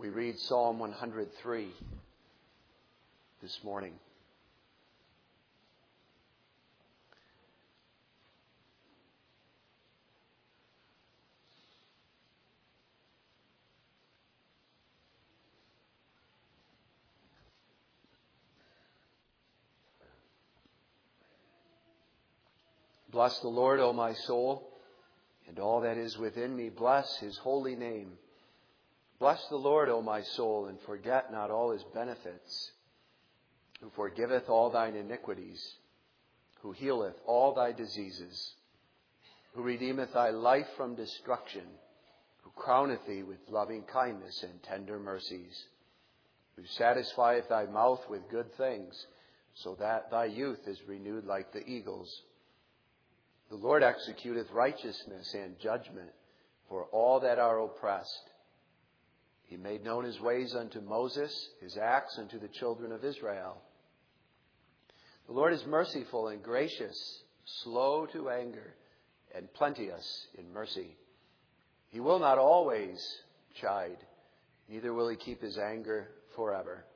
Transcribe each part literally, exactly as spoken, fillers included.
We read Psalm one hundred three this morning. Bless the Lord, O my soul, and all that is within me. Bless his holy name. Bless the Lord, O my soul, and forget not all his benefits, who forgiveth all thine iniquities, who healeth all thy diseases, who redeemeth thy life from destruction, who crowneth thee with loving kindness and tender mercies, who satisfieth thy mouth with good things, so that thy youth is renewed like the eagles. The Lord executeth righteousness and judgment for all that are oppressed. He made known his ways unto Moses, his acts unto the children of Israel. The Lord is merciful and gracious, slow to anger, and plenteous in mercy. He will not always chide, neither will he keep his anger forever.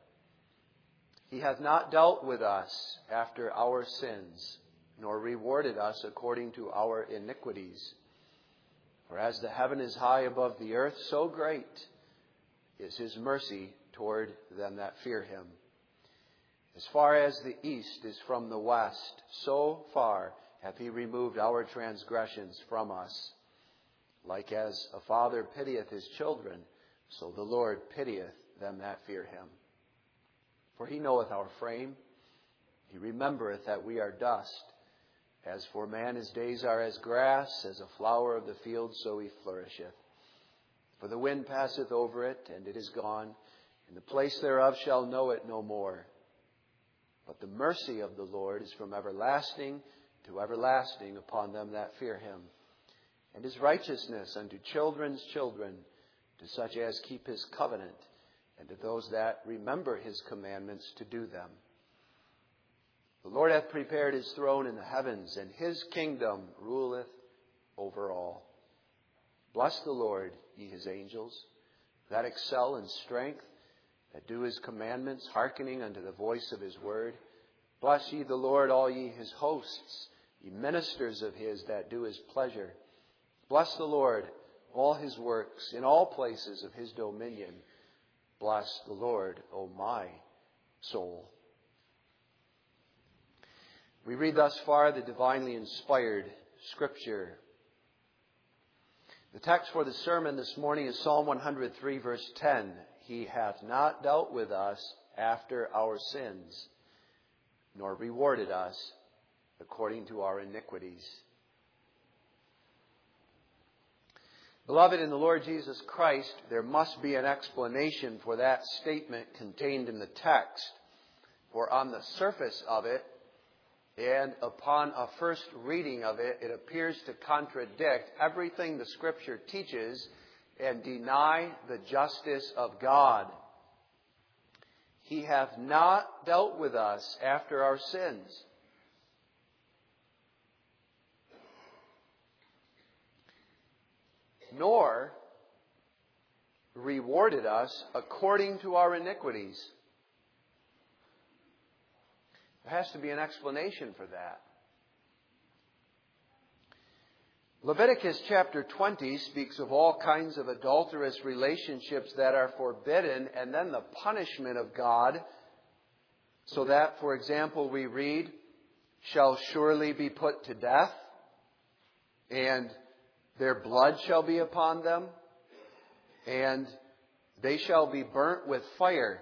He hath not dealt with us after our sins, nor rewarded us according to our iniquities. For as the heaven is high above the earth, so great is his mercy toward them that fear him. As far as the east is from the west, so far hath he removed our transgressions from us. Like as a father pitieth his children, so the Lord pitieth them that fear him. For he knoweth our frame, he remembereth that we are dust. As for man, his days are as grass, as a flower of the field, so he flourisheth. For the wind passeth over it, and it is gone, and the place thereof shall know it no more. But the mercy of the Lord is from everlasting to everlasting upon them that fear him, and his righteousness unto children's children, to such as keep his covenant, and to those that remember his commandments to do them. The Lord hath prepared his throne in the heavens, and his kingdom ruleth over all. Bless the Lord, ye his angels, that excel in strength, that do his commandments, hearkening unto the voice of his word. Bless ye the Lord, all ye his hosts, ye ministers of his that do his pleasure. Bless the Lord, all his works, in all places of his dominion. Bless the Lord, O my soul. We read thus far the divinely inspired Scripture. The text for the sermon this morning is Psalm one hundred three, verse ten. He hath not dealt with us after our sins, nor rewarded us according to our iniquities. Beloved, in the Lord Jesus Christ, there must be an explanation for that statement contained in the text. For on the surface of it, and upon a first reading of it, it appears to contradict everything the Scripture teaches and deny the justice of God. He hath not dealt with us after our sins. Nor rewarded us according to our iniquities. There has to be an explanation for that. Leviticus chapter twenty speaks of all kinds of adulterous relationships that are forbidden, and then the punishment of God. So that, for example, we read, shall surely be put to death, and their blood shall be upon them, and they shall be burnt with fire.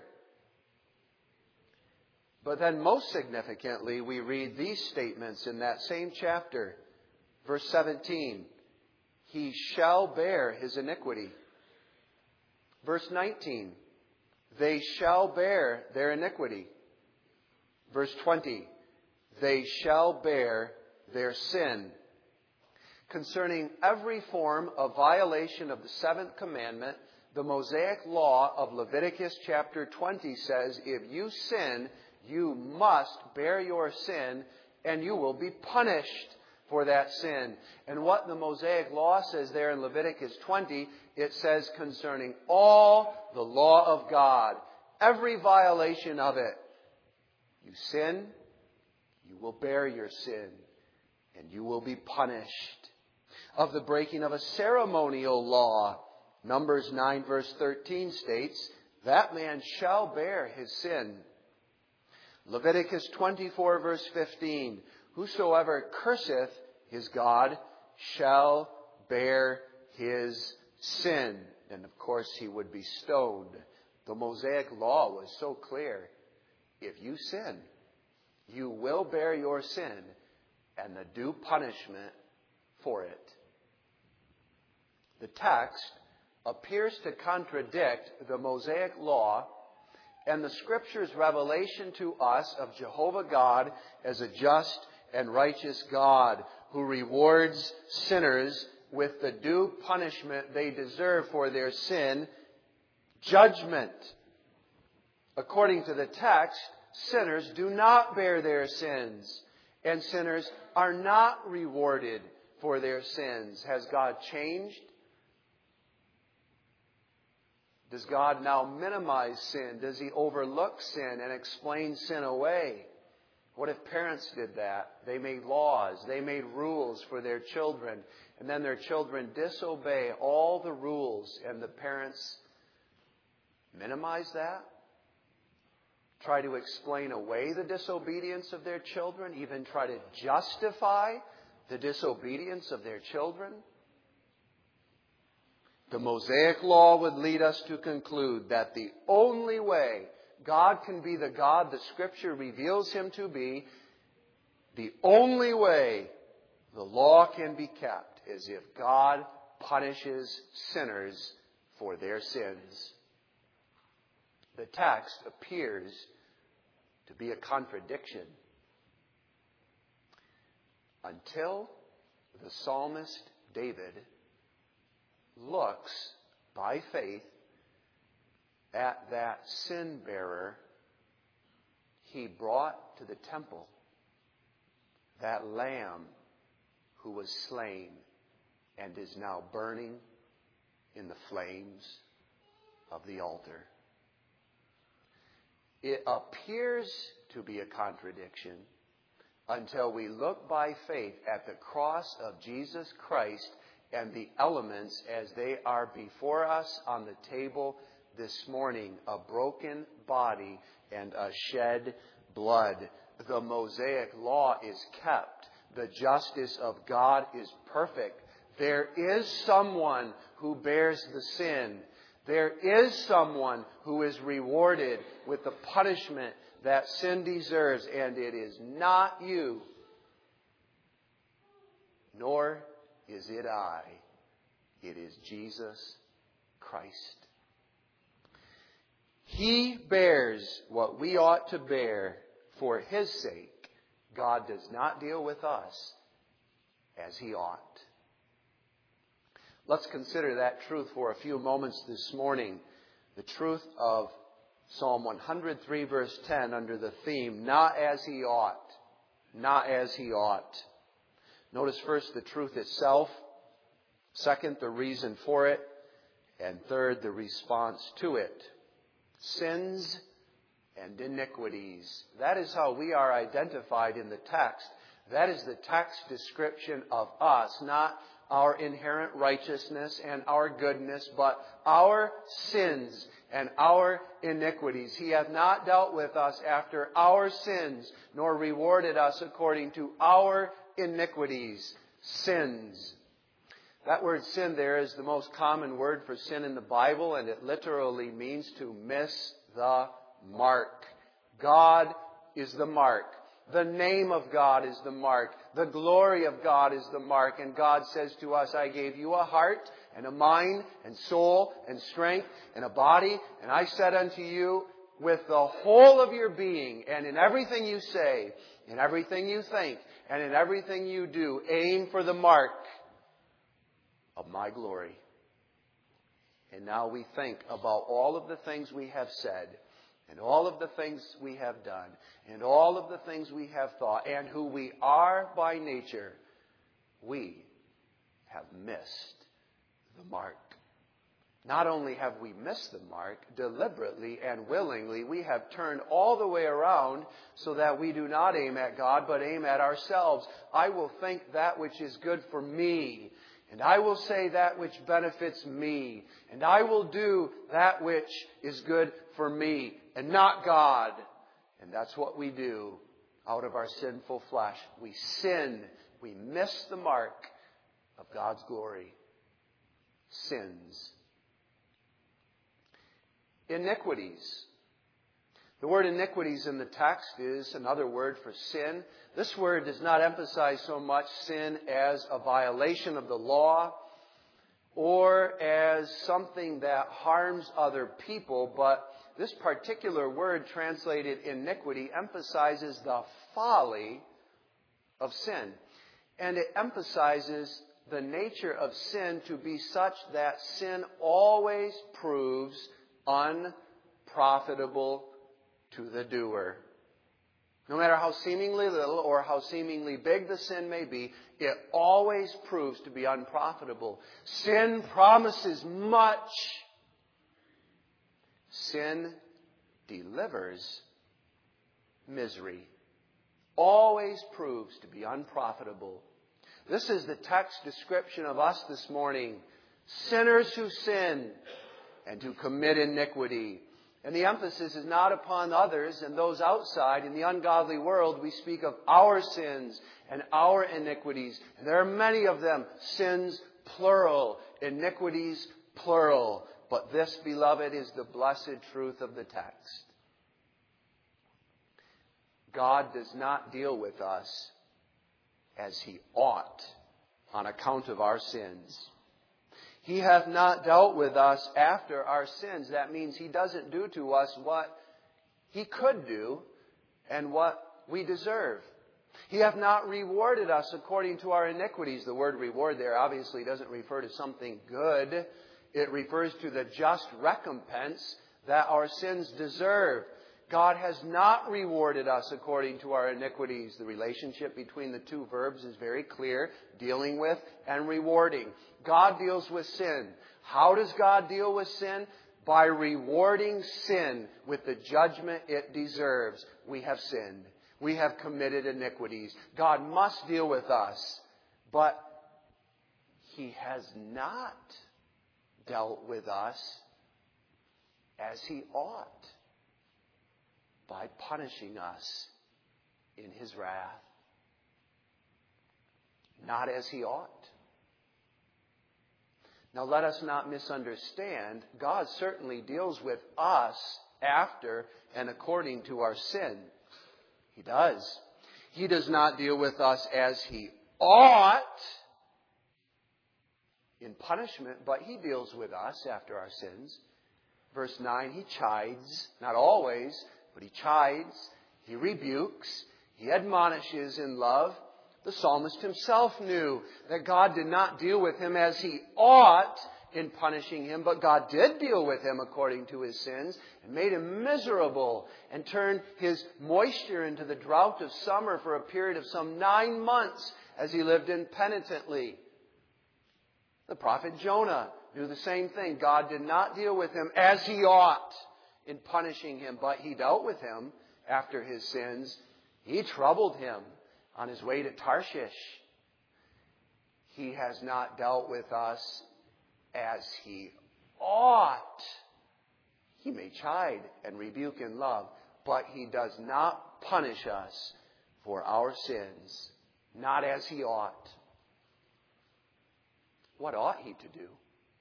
But then most significantly, we read these statements in that same chapter. Verse seventeen, he shall bear his iniquity. Verse nineteen, they shall bear their iniquity. Verse twenty, they shall bear their sin. Concerning every form of violation of the seventh commandment, the Mosaic law of Leviticus chapter twenty says, if you sin, you must bear your sin, and you will be punished. for that sin. And what the Mosaic Law says there in Leviticus twenty, it says concerning all the law of God, every violation of it. You sin, you will bear your sin, and you will be punished. Of the breaking of a ceremonial law, Numbers nine verse thirteen states, that man shall bear his sin. Leviticus twenty-four verse fifteen, whosoever curseth his God shall bear his sin. And of course he would be stoned. The Mosaic Law was so clear. If you sin, you will bear your sin and the due punishment for it. The text appears to contradict the Mosaic Law and the Scripture's revelation to us of Jehovah God as a just and righteous God who rewards sinners with the due punishment they deserve for their sin, judgment. According to the text, sinners do not bear their sins, and sinners are not rewarded for their sins. Has God changed? Does God now minimize sin? Does He overlook sin and explain sin away? What if parents did that? They made laws, they made rules for their children, and then their children disobey all the rules, and the parents minimize that? Try to explain away the disobedience of their children, even try to justify the disobedience of their children? The Mosaic Law would lead us to conclude that the only way God can be the God the Scripture reveals Him to be, the only way the law can be kept is if God punishes sinners for their sins. The text appears to be a contradiction until the psalmist David looks by faith at that sin bearer he brought to the temple, that lamb who was slain and is now burning in the flames of the altar. It appears to be a contradiction until we look by faith at the cross of Jesus Christ and the elements as they are before us on the table this morning, a broken body and a shed blood. The Mosaic Law is kept. The justice of God is perfect. There is someone who bears the sin. There is someone who is rewarded with the punishment that sin deserves, and it is not you, nor is it I. It is Jesus Christ. He bears what we ought to bear for His sake. God does not deal with us as He ought. Let's consider that truth for a few moments this morning. The truth of Psalm one hundred three verse ten under the theme, not as he ought. Not as he ought. Notice first the truth itself. Second, the reason for it. And third, the response to it. Sins and iniquities. That is how we are identified in the text. That is the text description of us, not our inherent righteousness and our goodness, but our sins and our iniquities. He hath not dealt with us after our sins, nor rewarded us according to our iniquities. Sins. That word sin there is the most common word for sin in the Bible, and it literally means to miss the mark. God is the mark. The name of God is the mark. The glory of God is the mark. And God says to us, I gave you a heart and a mind and soul and strength and a body. And I said unto you, with the whole of your being and in everything you say, in everything you think, and in everything you do, aim for the mark of my glory. And now we think about all of the things we have said, and all of the things we have done, and all of the things we have thought, and who we are by nature. we have missed the mark. Not only have we missed the mark, deliberately and willingly, we have turned all the way around so that we do not aim at God, but aim at ourselves. I will think that which is good for me, and I will say that which benefits me, and I will do that which is good for me, and not God. And that's what we do out of our sinful flesh. We sin. We miss the mark of God's glory. Sins. Iniquities. The word iniquities in the text is another word for sin. This word does not emphasize so much sin as a violation of the law or as something that harms other people, but this particular word translated iniquity emphasizes the folly of sin. And it emphasizes the nature of sin to be such that sin always proves unprofitable to the doer. No matter how seemingly little or how seemingly big the sin may be, it always proves to be unprofitable. Sin promises much. Sin delivers misery. Always proves to be unprofitable. This is the text description of us this morning. Sinners who sin and who commit iniquity. And the emphasis is not upon others and those outside. In the ungodly world, we speak of our sins and our iniquities. And there are many of them. Sins, plural. Iniquities, plural. But this, beloved, is the blessed truth of the text. God does not deal with us as He ought on account of our sins. He hath not dealt with us after our sins. That means He doesn't do to us what He could do and what we deserve. He hath not rewarded us according to our iniquities. The word reward there obviously doesn't refer to something good. It refers to the just recompense that our sins deserve. God has not rewarded us according to our iniquities. The relationship between the two verbs is very clear, dealing with and rewarding. God deals with sin. How does God deal with sin? By rewarding sin with the judgment it deserves. We have sinned. We have committed iniquities. God must deal with us. But He has not dealt with us as He ought, by punishing us in His wrath. Not as He ought. Now let us not misunderstand. God certainly deals with us after and according to our sin. He does. He does not deal with us as He ought in punishment, but He deals with us after our sins. Verse nine, He chides, not always, but He chides, He rebukes, He admonishes in love. The psalmist himself knew that God did not deal with him as He ought in punishing him, but God did deal with him according to his sins and made him miserable and turned his moisture into the drought of summer for a period of some nine months as he lived impenitently. The prophet Jonah knew the same thing. God did not deal with him as He ought in punishing him, but He dealt with him after his sins. He troubled him on his way to Tarshish. He has not dealt with us as He ought. He may chide and rebuke in love, but He does not punish us for our sins, not as He ought. What ought He to do?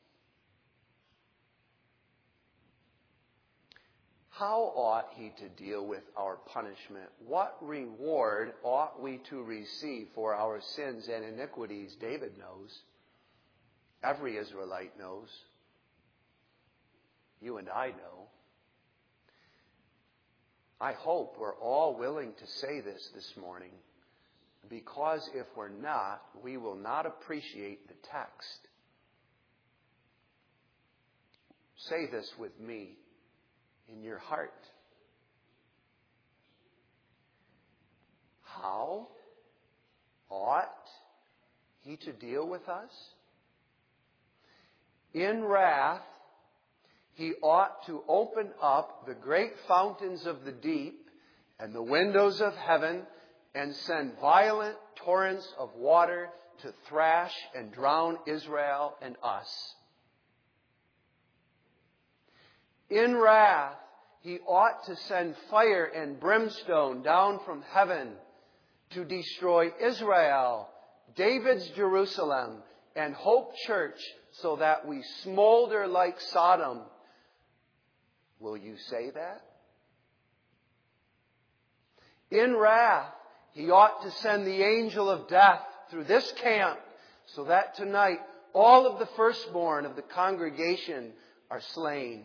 How ought He to deal with our punishment? What reward ought we to receive for our sins and iniquities? David knows. Every Israelite knows. You and I know. I hope we're all willing to say this this morning, because if we're not, we will not appreciate the text. Say this with me in your heart. How ought he to deal with us? In wrath, he ought to open up the great fountains of the deep and the windows of heaven and send violent torrents of water to thrash and drown Israel and us. In wrath, he ought to send fire and brimstone down from heaven to destroy Israel, David's Jerusalem, and Hope Church so that we smolder like Sodom. Will you say that? In wrath, he ought to send the angel of death through this camp so that tonight all of the firstborn of the congregation are slain.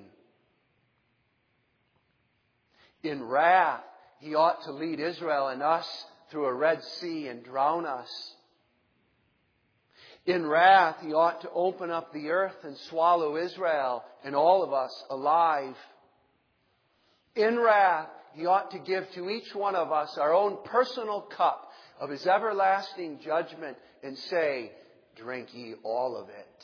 In wrath, he ought to lead Israel and us through a Red Sea and drown us. In wrath, he ought to open up the earth and swallow Israel and all of us alive. In wrath, he ought to give to each one of us our own personal cup of his everlasting judgment and say, drink ye all of it.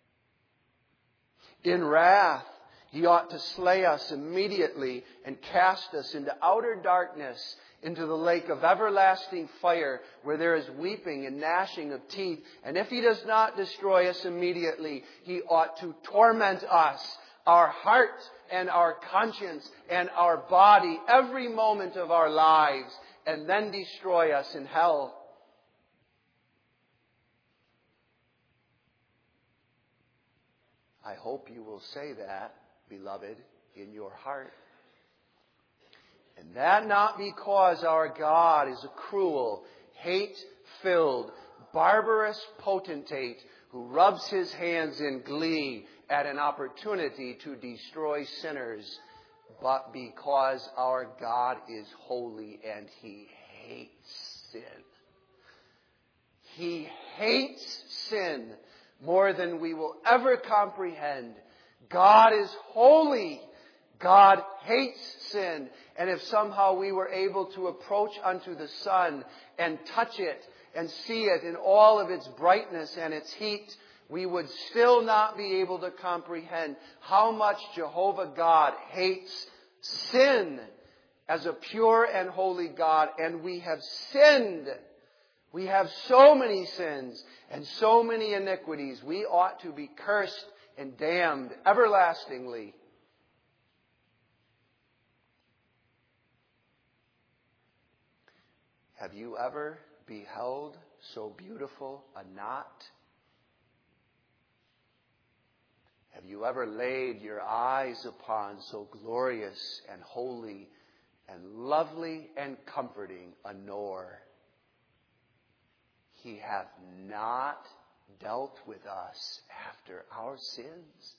In wrath, he ought to slay us immediately and cast us into outer darkness, into the lake of everlasting fire, where there is weeping and gnashing of teeth. And if he does not destroy us immediately, he ought to torment us, our heart and our conscience and our body, every moment of our lives, and then destroy us in hell. I hope you will say that, beloved, in your heart. And that not because our God is a cruel, hate-filled, barbarous potentate who rubs his hands in glee at an opportunity to destroy sinners, but because our God is holy and he hates sin. He hates sin more than we will ever comprehend. God is holy. God hates sin. And if somehow we were able to approach unto the sun and touch it and see it in all of its brightness and its heat, we would still not be able to comprehend how much Jehovah God hates sin as a pure and holy God. And we have sinned. We have so many sins and so many iniquities. We ought to be cursed and damned everlastingly. Have you ever beheld so beautiful a knot? Have you ever laid your eyes upon so glorious and holy and lovely and comforting a knower? He hath not dealt with us after our sins,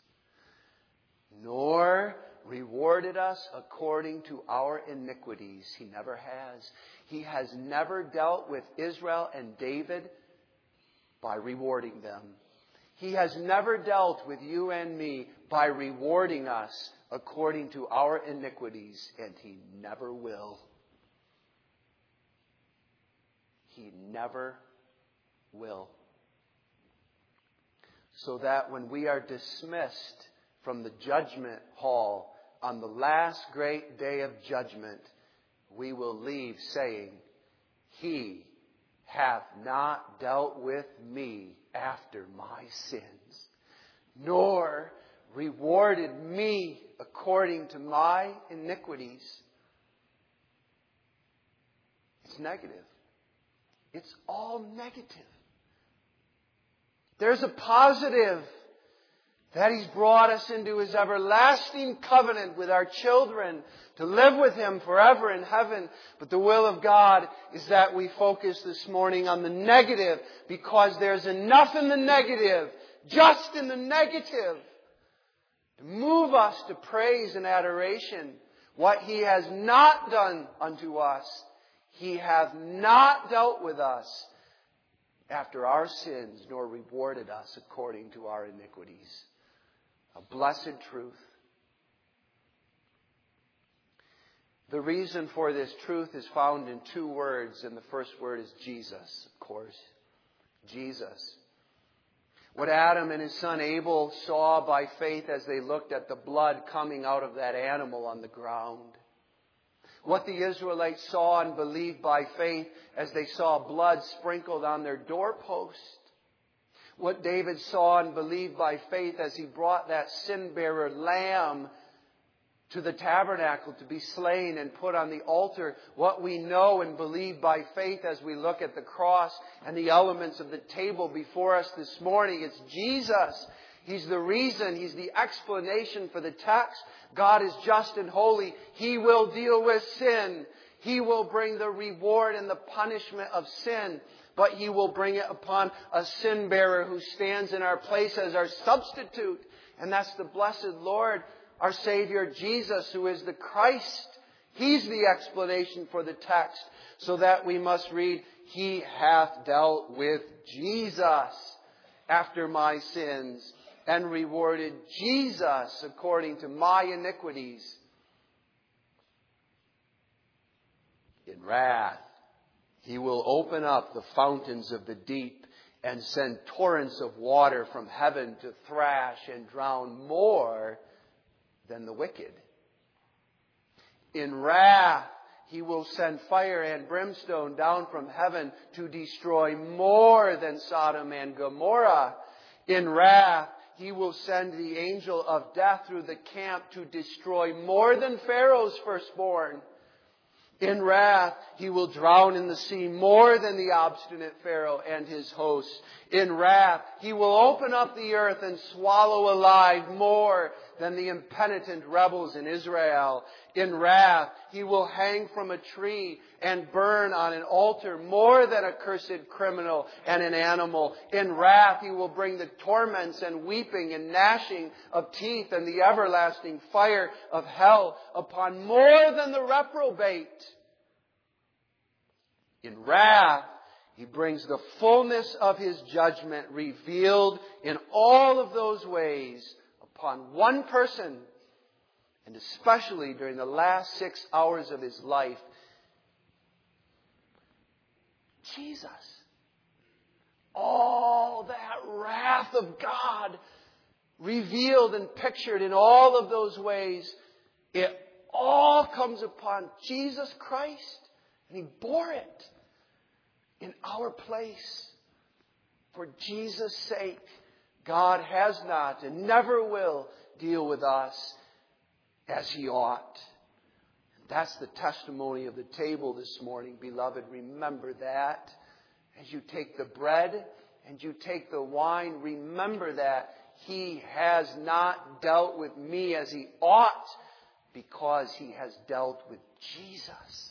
nor rewarded us according to our iniquities. He never has. He has never dealt with Israel and David by rewarding them. He has never dealt with you and me by rewarding us according to our iniquities, and he never will. He never will. So that when we are dismissed from the judgment hall on the last great day of judgment, we will leave saying, He hath not dealt with me after my sins, nor rewarded me according to my iniquities. It's negative. It's all negative. There's a positive, that He's brought us into His everlasting covenant with our children to live with Him forever in heaven. But the will of God is that we focus this morning on the negative, because there's enough in the negative, just in the negative, to move us to praise and adoration. What He has not done unto us, He hath not dealt with us after our sins, nor rewarded us according to our iniquities. A blessed truth. The reason for this truth is found in two words, and the first word is Jesus, of course. Jesus. What Adam and his son Abel saw by faith as they looked at the blood coming out of that animal on the ground. What the Israelites saw and believed by faith as they saw blood sprinkled on their doorpost. What David saw and believed by faith as he brought that sin-bearer lamb to the tabernacle to be slain and put on the altar. What we know and believe by faith as we look at the cross and the elements of the table before us this morning. It's Jesus. He's the reason. He's the explanation for the text. God is just and holy. He will deal with sin. He will bring the reward and the punishment of sin. But He will bring it upon a sin bearer who stands in our place as our substitute. And that's the blessed Lord, our Savior Jesus, who is the Christ. He's the explanation for the text. So that we must read, He hath dealt with Jesus after my sins, and rewarded Jesus according to my iniquities. In wrath, He will open up the fountains of the deep and send torrents of water from heaven to thrash and drown more than the wicked. In wrath, He will send fire and brimstone down from heaven to destroy more than Sodom and Gomorrah. In wrath, He will send the angel of death through the camp to destroy more than Pharaoh's firstborn. In wrath, He will drown in the sea more than the obstinate Pharaoh and his hosts. In wrath, He will open up the earth and swallow alive more than the impenitent rebels in Israel. In wrath, He will hang from a tree and burn on an altar more than a cursed criminal and an animal. In wrath, He will bring the torments and weeping and gnashing of teeth and the everlasting fire of hell upon more than the reprobate. In wrath, He brings the fullness of His judgment revealed in all of those ways upon one person, and especially during the last six hours of His life, Jesus. All that wrath of God revealed and pictured in all of those ways, it all comes upon Jesus Christ, and He bore it in our place. For Jesus' sake, God has not and never will deal with us as He ought. That's the testimony of the table this morning, beloved. Remember that. As you take the bread and you take the wine, remember that He has not dealt with me as He ought, because He has dealt with Jesus.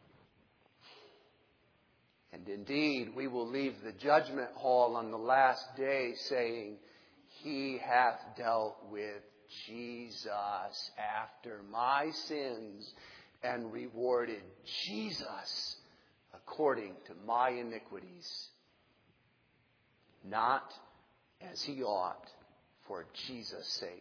And indeed, we will leave the judgment hall on the last day saying, He hath dealt with Jesus after my sins and rewarded Jesus according to my iniquities. Not as He ought, for Jesus' sake.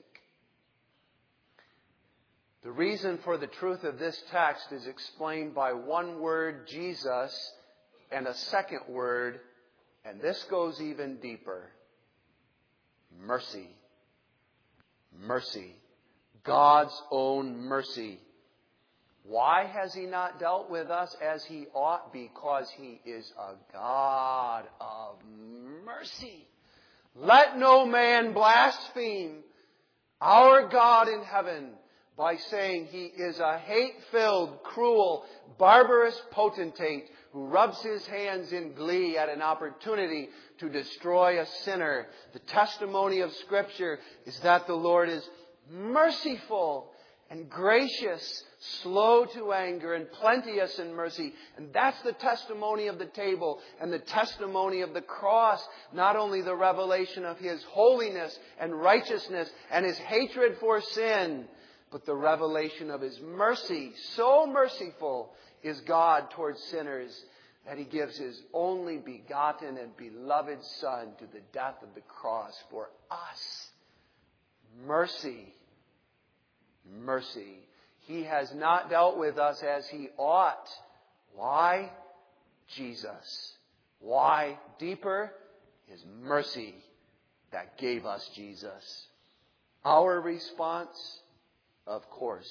The reason for the truth of this text is explained by one word, Jesus, and a second word, and this goes even deeper. Mercy. Mercy. God's own mercy. Why has He not dealt with us as He ought? Because He is a God of mercy. Let no man blaspheme our God in heaven by saying He is a hate-filled, cruel, barbarous potentate who rubs his hands in glee at an opportunity to destroy a sinner. The testimony of Scripture is that the Lord is merciful and gracious, slow to anger, and plenteous in mercy. And that's the testimony of the table and the testimony of the cross. Not only the revelation of His holiness and righteousness and His hatred for sin, but the revelation of His mercy. So merciful is God towards sinners that He gives His only begotten and beloved Son to the death of the cross for us. Mercy. Mercy. He has not dealt with us as He ought. Why? Jesus. Why? Deeper His mercy that gave us Jesus. Our response, of course,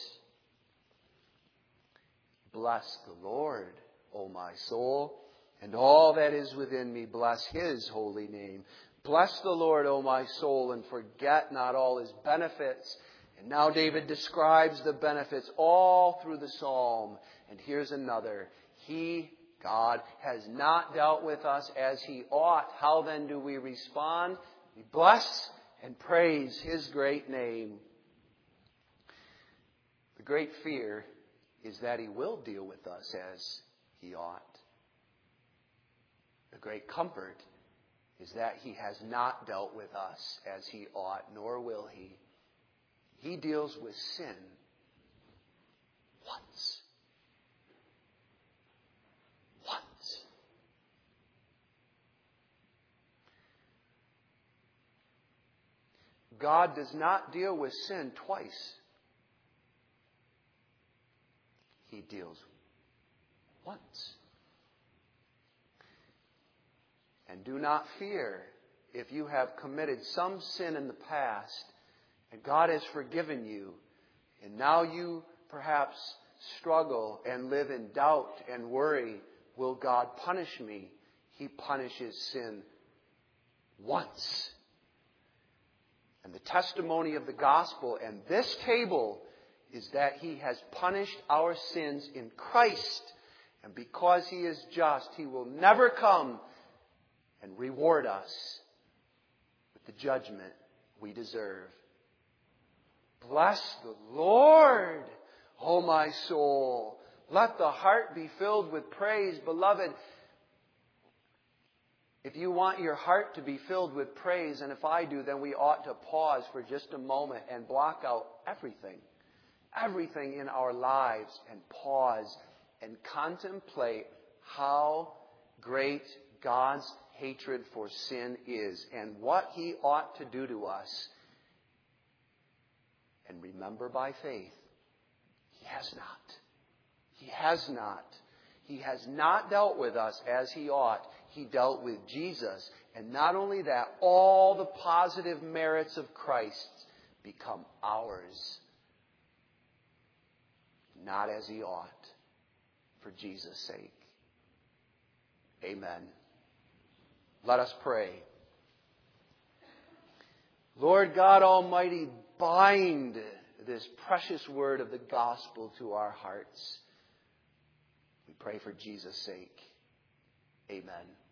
bless the Lord, O my soul, and all that is within me, bless His holy name. Bless the Lord, O my soul, and forget not all His benefits. And now David describes the benefits all through the psalm. And here's another. He, God, has not dealt with us as He ought. How then do we respond? We bless and praise His great name. The great fear is that He will deal with us as He ought. The great comfort is that He has not dealt with us as He ought, nor will He. He deals with sin once. Once. God does not deal with sin twice. He deals once. And do not fear if you have committed some sin in the past and God has forgiven you, and now you perhaps struggle and live in doubt and worry. Will God punish me? He punishes sin once. And the testimony of the gospel and this table is that He has punished our sins in Christ. And because He is just, He will never come and reward us with the judgment we deserve. Bless the Lord, O my soul. Let the heart be filled with praise. Beloved, if you want your heart to be filled with praise, and if I do, then we ought to pause for just a moment and block out everything. Everything in our lives, and pause and contemplate how great God's hatred for sin is and what He ought to do to us. And remember by faith, He has not. He has not. He has not dealt with us as He ought. He dealt with Jesus. And not only that, all the positive merits of Christ become ours. Not as He ought, for Jesus' sake. Amen. Let us pray. Lord God Almighty, bind this precious word of the gospel to our hearts. We pray for Jesus' sake. Amen.